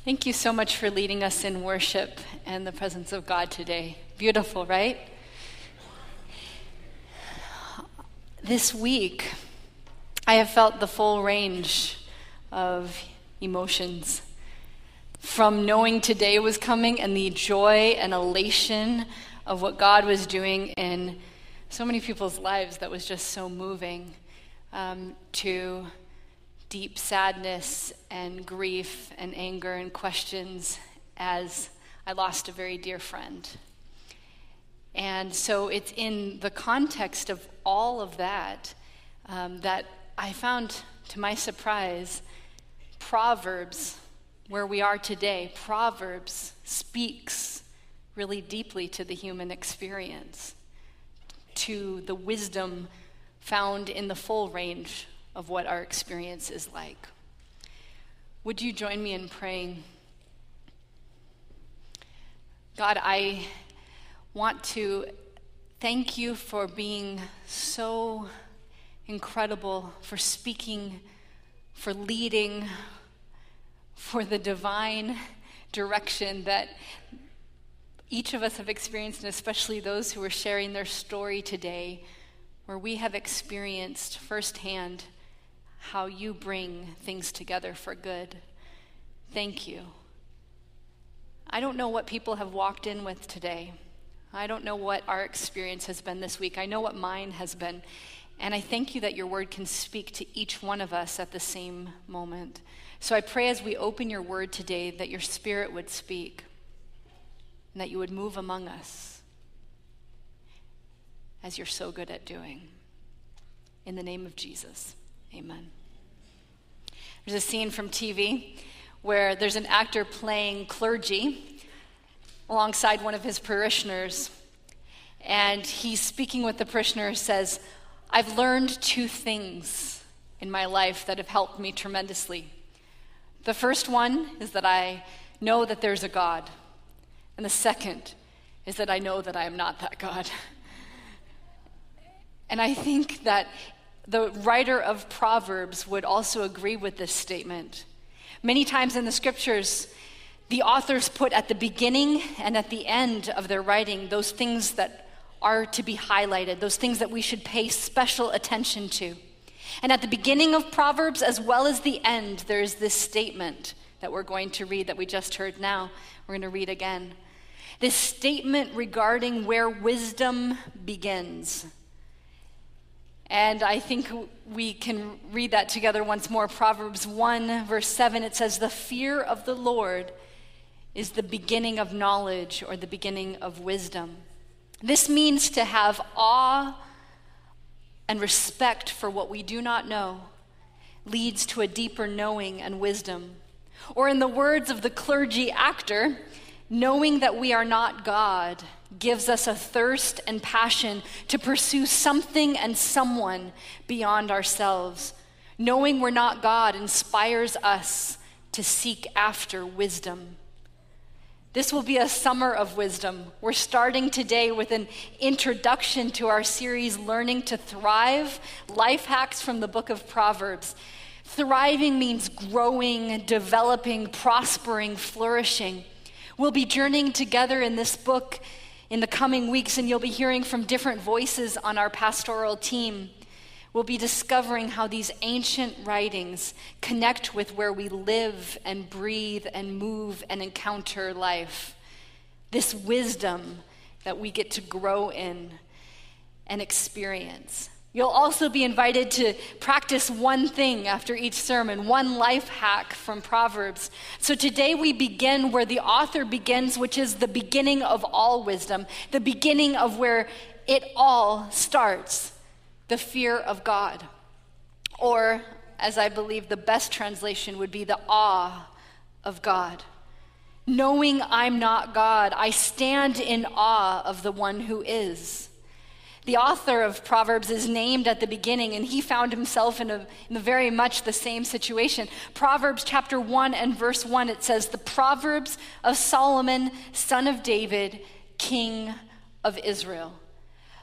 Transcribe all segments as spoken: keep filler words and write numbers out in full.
Thank you so much for leading us in worship and the presence of God today. Beautiful, right? This week, I have felt the full range of emotions. From knowing today was coming and the joy and elation of what God was doing in so many people's lives that was just so moving, um, to deep sadness and grief and anger and questions as I lost a very dear friend. And so it's in the context of all of that um, that I found, to my surprise, Proverbs, where we are today, Proverbs speaks really deeply to the human experience, to the wisdom found in the full range of what our experience is like. Would you join me in praying? God, I want to thank you for being so incredible, for speaking, for leading, for the divine direction that each of us have experienced, and especially those who are sharing their story today, where we have experienced firsthand how you bring things together for good. Thank you. I don't know what people have walked in with today. I don't know what our experience has been this week. I know what mine has been. And I thank you that your word can speak to each one of us at the same moment. So I pray as we open your word today that your spirit would speak and that you would move among us as you're so good at doing. In the name of Jesus. Amen. There's a scene from T V where there's an actor playing clergy alongside one of his parishioners, and he's speaking with the parishioner, says, "I've learned two things in my life that have helped me tremendously. The first one is that I know that there's a God, and the second is that I know that I am not that God." And I think that the writer of Proverbs would also agree with this statement. Many times in the scriptures, the authors put at the beginning and at the end of their writing those things that are to be highlighted, those things that we should pay special attention to. And at the beginning of Proverbs, as well as the end, there is this statement that we're going to read that we just heard now. We're going to read again. This statement regarding where wisdom begins. And I think we can read that together once more. Proverbs one, verse seven, it says, "The fear of the Lord is the beginning of knowledge," or the beginning of wisdom. This means to have awe and respect for what we do not know leads to a deeper knowing and wisdom. Or in the words of the clergy actor, knowing that we are not God gives us a thirst and passion to pursue something and someone beyond ourselves. Knowing we're not God inspires us to seek after wisdom. This will be a summer of wisdom. We're starting today with an introduction to our series, Learning to Thrive, Life Hacks from the Book of Proverbs. Thriving means growing, developing, prospering, flourishing. We'll be journeying together in this book in the coming weeks, and you'll be hearing from different voices on our pastoral team. We'll be discovering how these ancient writings connect with where we live and breathe and move and encounter life. This wisdom that we get to grow in and experience. You'll also be invited to practice one thing after each sermon, one life hack from Proverbs. So today we begin where the author begins, which is the beginning of all wisdom, the beginning of where it all starts, the fear of God. Or, as I believe the best translation would be, the awe of God. Knowing I'm not God, I stand in awe of the one who is. The author of Proverbs is named at the beginning, and he found himself in a, in a very much the same situation. Proverbs chapter one and verse one, it says, "The Proverbs of Solomon, son of David, king of Israel."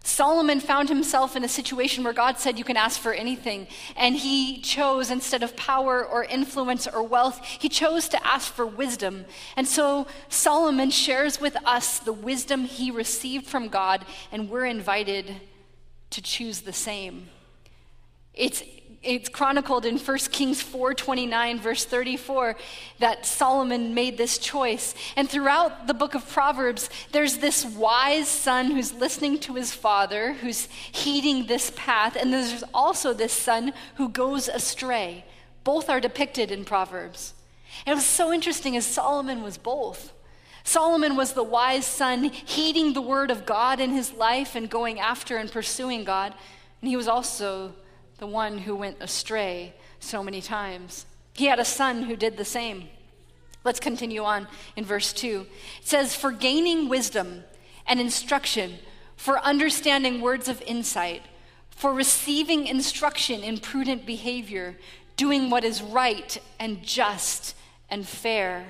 Solomon found himself in a situation where God said you can ask for anything, and he chose, instead of power or influence or wealth, he chose to ask for wisdom. And so Solomon shares with us the wisdom he received from God, and we're invited to choose the same. It's It's chronicled in First Kings four twenty-nine, verse thirty-four, that Solomon made this choice. And throughout the book of Proverbs, there's this wise son who's listening to his father, who's heeding this path, and there's also this son who goes astray. Both are depicted in Proverbs. And it was so interesting, as Solomon was both. Solomon was the wise son, heeding the word of God in his life and going after and pursuing God. And he was also the one who went astray so many times. He had a son who did the same. Let's continue on in verse two. It says, for gaining wisdom and instruction, for understanding words of insight, for receiving instruction in prudent behavior, doing what is right and just and fair,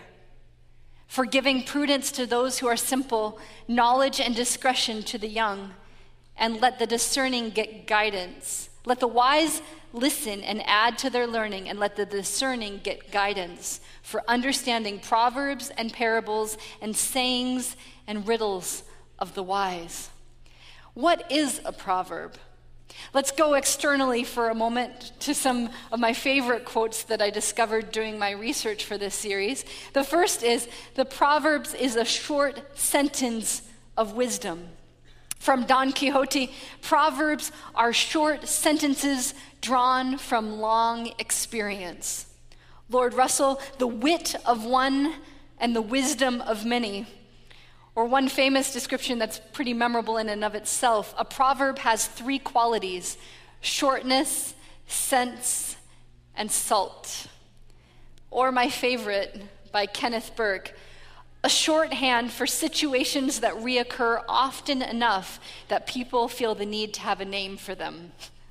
for giving prudence to those who are simple, knowledge and discretion to the young, and let the discerning get guidance. Let the wise listen and add to their learning, and let the discerning get guidance for understanding proverbs and parables and sayings and riddles of the wise. What is a proverb? Let's go externally for a moment to some of my favorite quotes that I discovered during my research for this series. The first is, the Proverbs is a short sentence of wisdom. From Don Quixote, Proverbs are short sentences drawn from long experience. Lord Russell, the wit of one and the wisdom of many. Or one famous description that's pretty memorable in and of itself, a proverb has three qualities: shortness, sense, and salt. Or my favorite, by Kenneth Burke, a shorthand for situations that reoccur often enough that people feel the need to have a name for them.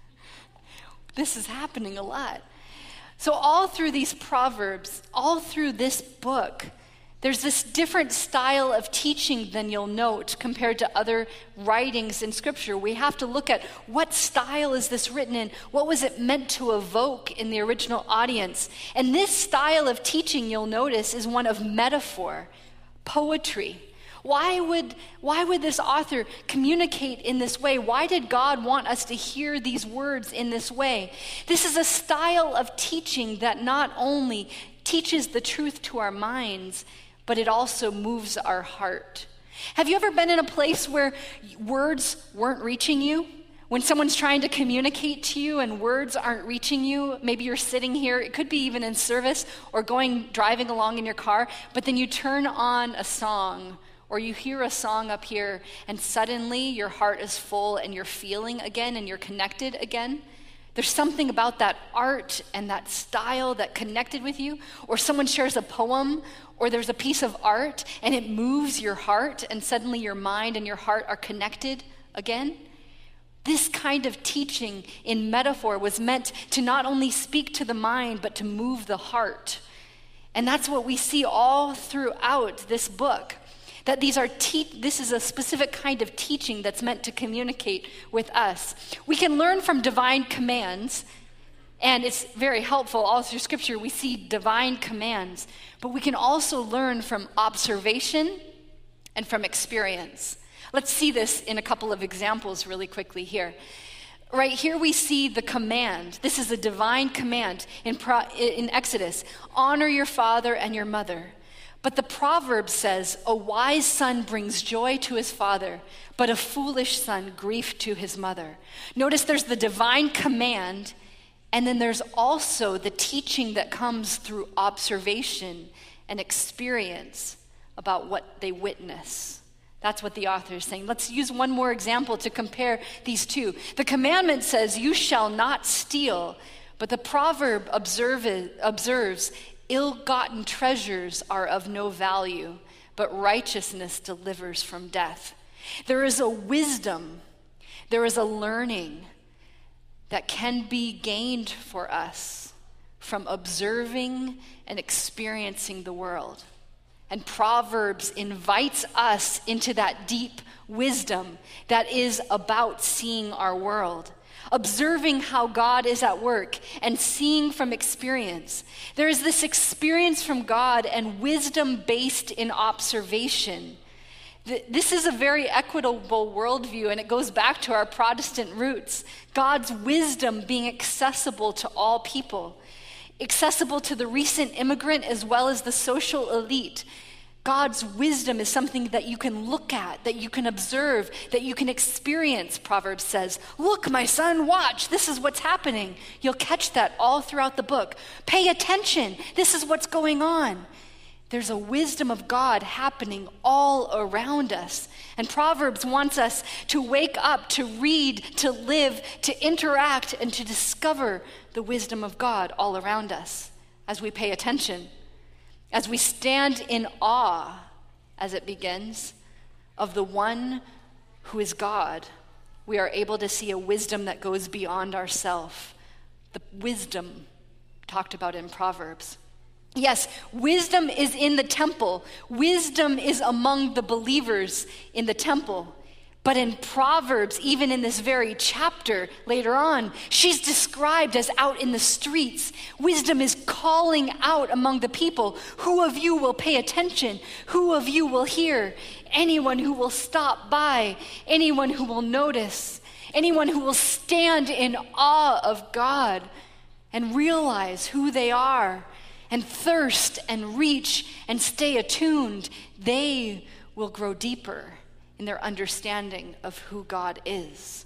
This is happening a lot. So all through these Proverbs, all through this book, there's this different style of teaching than you'll note compared to other writings in Scripture. We have to look at what style is this written in? What was it meant to evoke in the original audience? And this style of teaching, you'll notice, is one of metaphor, poetry. Why would, why would this author communicate in this way? Why did God want us to hear these words in this way? This is a style of teaching that not only teaches the truth to our minds, but it also moves our heart. Have you ever been in a place where words weren't reaching you? When someone's trying to communicate to you and words aren't reaching you, maybe you're sitting here, it could be even in service or going, driving along in your car, but then you turn on a song or you hear a song up here and suddenly your heart is full and you're feeling again and you're connected again. There's something about that art and that style that connected with you. Or someone shares a poem or there's a piece of art and it moves your heart and suddenly your mind and your heart are connected again. This kind of teaching in metaphor was meant to not only speak to the mind, but to move the heart. And that's what we see all throughout this book. That these are te- this is a specific kind of teaching that's meant to communicate with us. We can learn from divine commands, and it's very helpful. All through Scripture, we see divine commands. But we can also learn from observation and from experience. Let's see this in a couple of examples really quickly here. Right here we see the command. This is a divine command in, Pro- in Exodus. Honor your father and your mother. But the proverb says, a wise son brings joy to his father, but a foolish son grief to his mother. Notice there's the divine command, and then there's also the teaching that comes through observation and experience about what they witness. That's what the author is saying. Let's use one more example to compare these two. The commandment says, you shall not steal, but the proverb observe, observes, ill-gotten treasures are of no value, but righteousness delivers from death. There is a wisdom, there is a learning that can be gained for us from observing and experiencing the world. And Proverbs invites us into that deep wisdom that is about seeing our world, observing how God is at work and seeing from experience. There is this experience from God and wisdom based in observation. This is a very equitable worldview, and it goes back to our Protestant roots. God's wisdom being accessible to all people, accessible to the recent immigrant as well as the social elite. God's wisdom is something that you can look at, that you can observe, that you can experience, Proverbs says. Look, my son, watch. This is what's happening. You'll catch that all throughout the book. Pay attention. This is what's going on. There's a wisdom of God happening all around us. And Proverbs wants us to wake up, to read, to live, to interact, and to discover the wisdom of God all around us as we pay attention. As we stand in awe, as it begins, of the one who is God, we are able to see a wisdom that goes beyond ourself. The wisdom talked about in Proverbs. Yes, wisdom is in the temple. Wisdom is among the believers in the temple. But in Proverbs, even in this very chapter later on, she's described as out in the streets. Wisdom is calling out among the people. Who of you will pay attention? Who of you will hear? Anyone who will stop by, anyone who will notice, anyone who will stand in awe of God and realize who they are and thirst and reach and stay attuned, they will grow deeper in their understanding of who God is.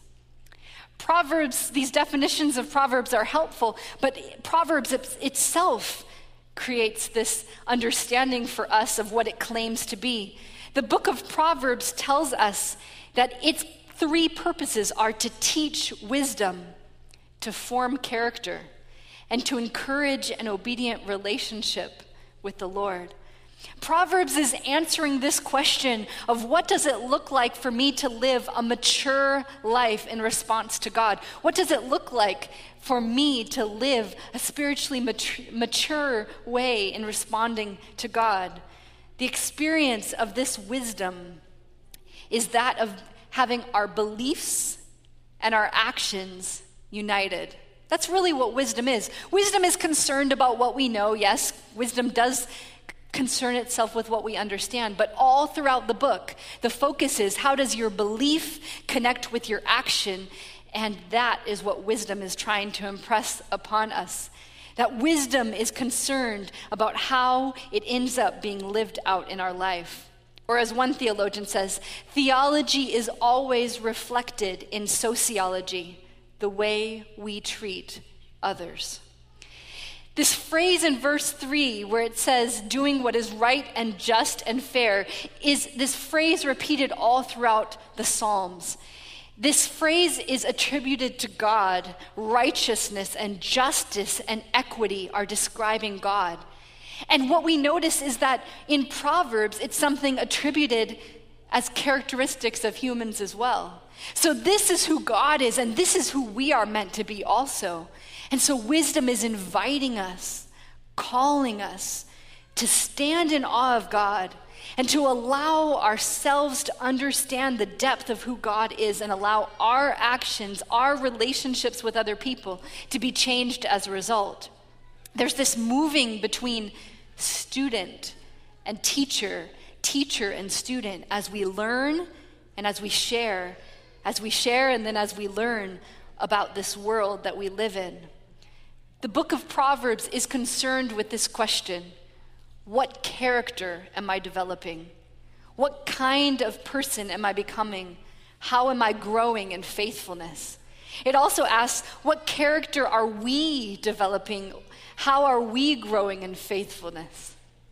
Proverbs, these definitions of Proverbs are helpful, but Proverbs itself creates this understanding for us of what it claims to be. The book of Proverbs tells us that its three purposes are to teach wisdom, to form character, and to encourage an obedient relationship with the Lord. Proverbs is answering this question of what does it look like for me to live a mature life in response to God? What does it look like for me to live a spiritually mature way in responding to God? The experience of this wisdom is that of having our beliefs and our actions united. That's really what wisdom is. Wisdom is concerned about what we know. Yes, wisdom does concern itself with what we understand, but all throughout the book, the focus is how does your belief connect with your action? And that is what wisdom is trying to impress upon us. That wisdom is concerned about how it ends up being lived out in our life. Or as one theologian says, theology is always reflected in sociology, the way we treat others. This phrase in verse three, where it says, doing what is right and just and fair, is this phrase repeated all throughout the Psalms. This phrase is attributed to God. Righteousness and justice and equity are describing God. And what we notice is that in Proverbs, it's something attributed as characteristics of humans as well. So this is who God is, and this is who we are meant to be also. And so wisdom is inviting us, calling us to stand in awe of God and to allow ourselves to understand the depth of who God is and allow our actions, our relationships with other people to be changed as a result. There's this moving between student and teacher, teacher and student as we learn and as we share, as we share and then as we learn about this world that we live in. The book of Proverbs is concerned with this question: what character am I developing? What kind of person am I becoming? How am I growing in faithfulness? It also asks, what character are we developing? How are we growing in faithfulness?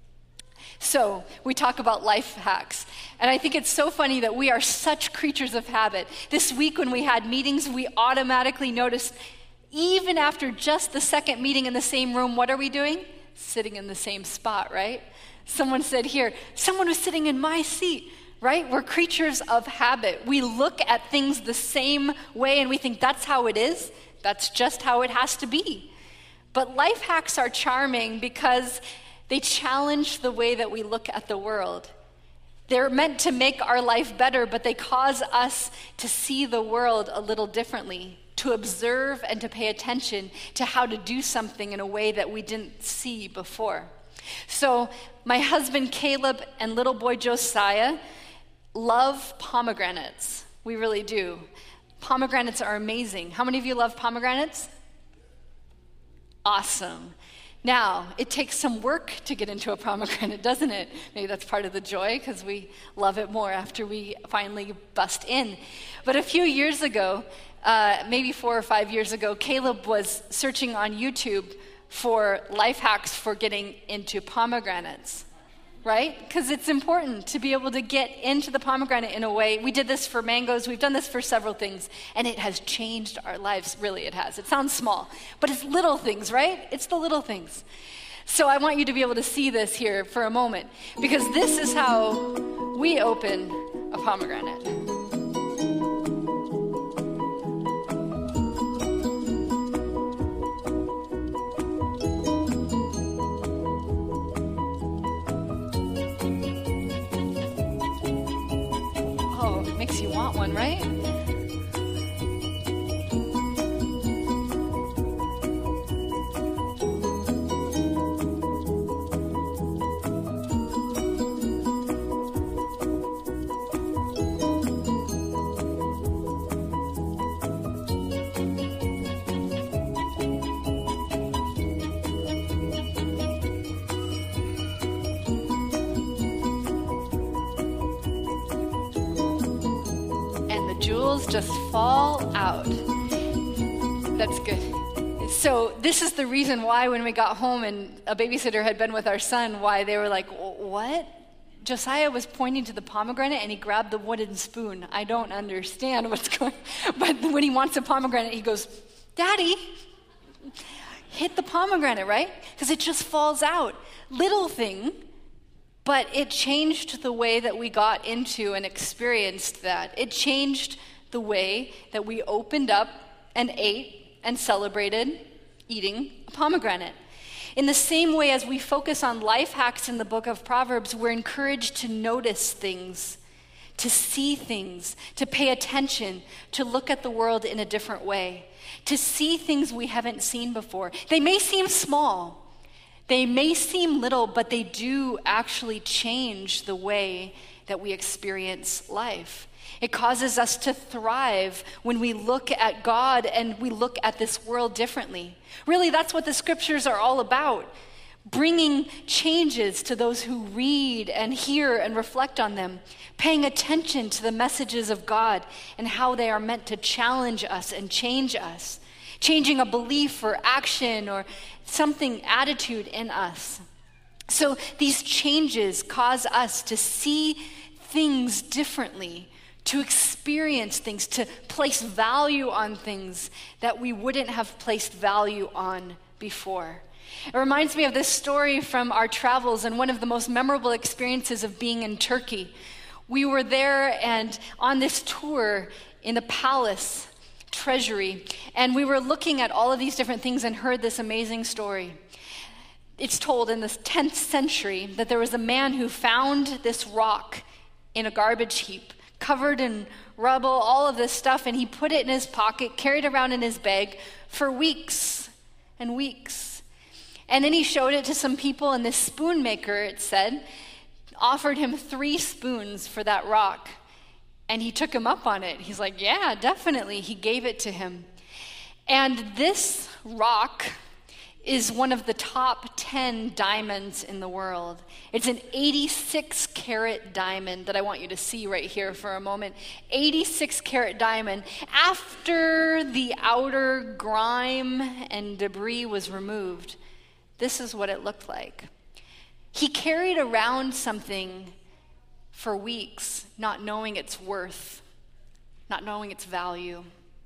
So we talk about life hacks, and I think it's so funny that we are such creatures of habit. This week when we had meetings, we automatically noticed, even after just the second meeting in the same room, what are we doing? Sitting in the same spot, right? Someone said here, someone was sitting in my seat, right? We're creatures of habit. We look at things the same way and we think that's how it is. That's just how it has to be. But life hacks are charming because They challenge the way that we look at the world. They're meant to make our life better, but they cause us to see the world a little differently, to observe and to pay attention to how to do something in a way that we didn't see before. So my husband Caleb and little boy Josiah love pomegranates. We really do. Pomegranates are amazing. How many of you love pomegranates? Awesome. Now, it takes some work to get into a pomegranate, doesn't it? Maybe that's part of the joy because we love it more after we finally bust in. But a few years ago, uh, maybe four or five years ago, Caleb was searching on YouTube for life hacks for getting into pomegranates, right? Because it's important to be able to get into the pomegranate in a way. We did this for mangoes. We've done this for several things, and it has changed our lives. Really, it has. It sounds small, but it's little things, right? It's the little things. So I want you to be able to see this here for a moment, because this is how we open a pomegranate. Makes you want one, right? Jewels just fall out. That's good. So this is the reason why when we got home and a babysitter had been with our son, why they were like, what? Josiah was pointing to the pomegranate and he grabbed the wooden spoon. I don't understand what's going on. But when he wants a pomegranate, he goes, Daddy, hit the pomegranate, right? Because it just falls out. Little thing. But it changed the way that we got into and experienced that. It changed the way that we opened up and ate and celebrated eating a pomegranate. In the same way as we focus on life hacks in the book of Proverbs, we're encouraged to notice things, to see things, to pay attention, to look at the world in a different way, to see things we haven't seen before. They may seem small. They may seem little, but they do actually change the way that we experience life. It causes us to thrive when we look at God and we look at this world differently. Really, that's what the scriptures are all about. Bringing changes to those who read and hear and reflect on them. Paying attention to the messages of God and how they are meant to challenge us and change us. Changing a belief or action or something, attitude in us. So these changes cause us to see things differently, to experience things, to place value on things that we wouldn't have placed value on before. It reminds me of this story from our travels and one of the most memorable experiences of being in Turkey. We were there and on this tour in the palace treasury, and we were looking at all of these different things and heard this amazing story. It's told in the tenth century that there was a man who found this rock in a garbage heap, covered in rubble, all of this stuff, and he put it in his pocket, carried it around in his bag for weeks and weeks. And then he showed it to some people, and this spoon maker, it said, offered him three spoons for that rock. And he took him up on it. He's like, yeah, definitely. He gave it to him. And this rock is one of the top ten diamonds in the world. It's an eighty-six karat diamond that I want you to see right here for a moment. eighty-six karat diamond. After the outer grime and debris was removed, this is what it looked like. He carried around something for weeks, not knowing its worth, not knowing its value.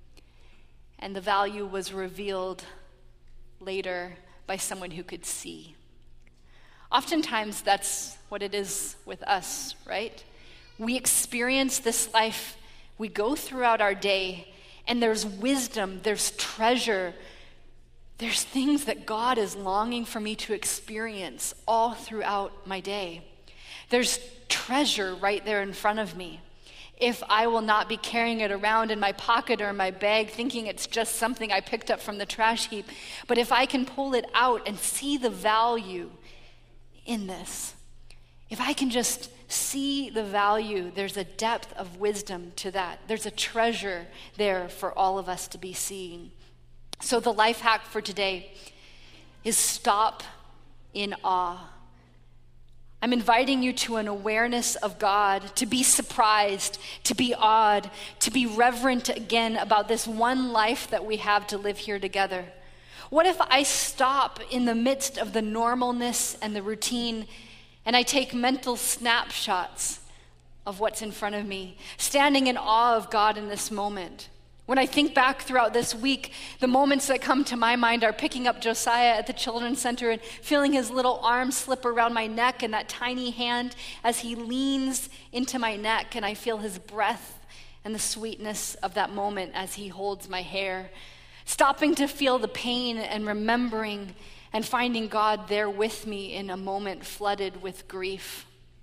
And the value was revealed later by someone who could see. Oftentimes, that's what it is with us, right? We experience this life, we go throughout our day, and there's wisdom, there's treasure, there's things that God is longing for me to experience all throughout my day. There's treasure right there in front of me. If I will not be carrying it around in my pocket or in my bag, thinking it's just something I picked up from the trash heap, but if I can pull it out and see the value in this, if I can just see the value, there's a depth of wisdom to that. There's a treasure there for all of us to be seeing. So the life hack for today is stop in awe. I'm inviting you to an awareness of God, to be surprised, to be awed, to be reverent again about this one life that we have to live here together. What if I stop in the midst of the normalness and the routine and I take mental snapshots of what's in front of me, standing in awe of God in this moment? When I think back throughout this week, the moments that come to my mind are picking up Josiah at the Children's Center and feeling his little arm slip around my neck and that tiny hand as he leans into my neck, and I feel his breath and the sweetness of that moment as he holds my hair. Stopping to feel the pain and remembering and finding God there with me in a moment flooded with grief.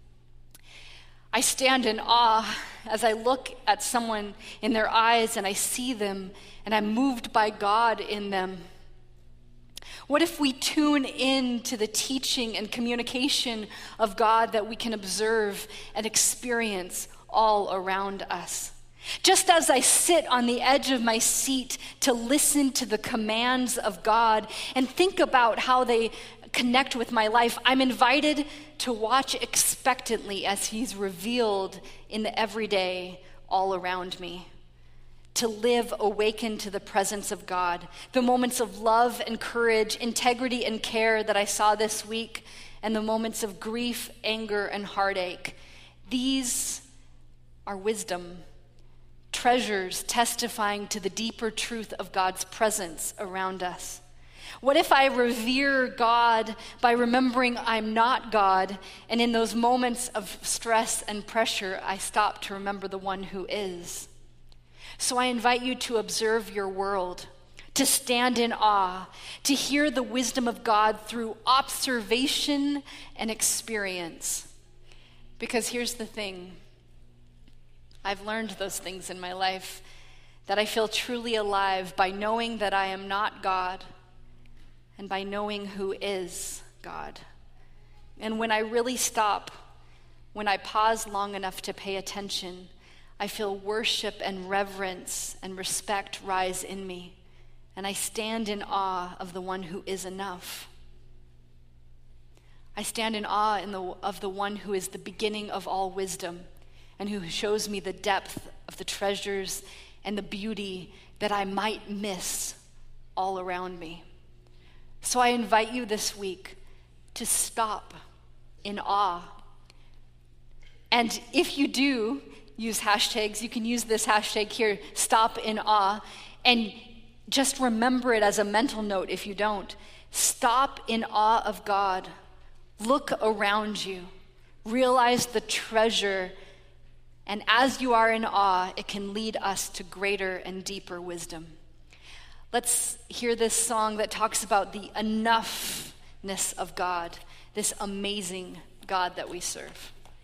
I stand in awe as I look at someone in their eyes and I see them and I'm moved by God in them. What if we tune in to the teaching and communication of God that we can observe and experience all around us? Just as I sit on the edge of my seat to listen to the commands of God and think about how they connect with my life, I'm invited to watch expectantly as he's revealed in the everyday all around me. To live awakened to the presence of God, the moments of love and courage, integrity and care that I saw this week, and the moments of grief, anger, and heartache. These are wisdom, treasures testifying to the deeper truth of God's presence around us. What if I revere God by remembering I'm not God, and in those moments of stress and pressure, I stop to remember the one who is? So I invite you to observe your world, to stand in awe, to hear the wisdom of God through observation and experience. Because here's the thing, I've learned those things in my life, that I feel truly alive by knowing that I am not God, and by knowing who is God. And when I really stop, when I pause long enough to pay attention, I feel worship and reverence and respect rise in me, and I stand in awe of the one who is enough. I stand in awe in the, of the one who is the beginning of all wisdom, and who shows me the depth of the treasures and the beauty that I might miss all around me. So I invite you this week to stop in awe. And if you do use hashtags, you can use this hashtag here, stop in awe, and just remember it as a mental note if you don't. Stop in awe of God. Look around you. Realize the treasure. And as you are in awe, it can lead us to greater and deeper wisdom. Let's hear this song that talks about the enoughness of God, this amazing God that we serve.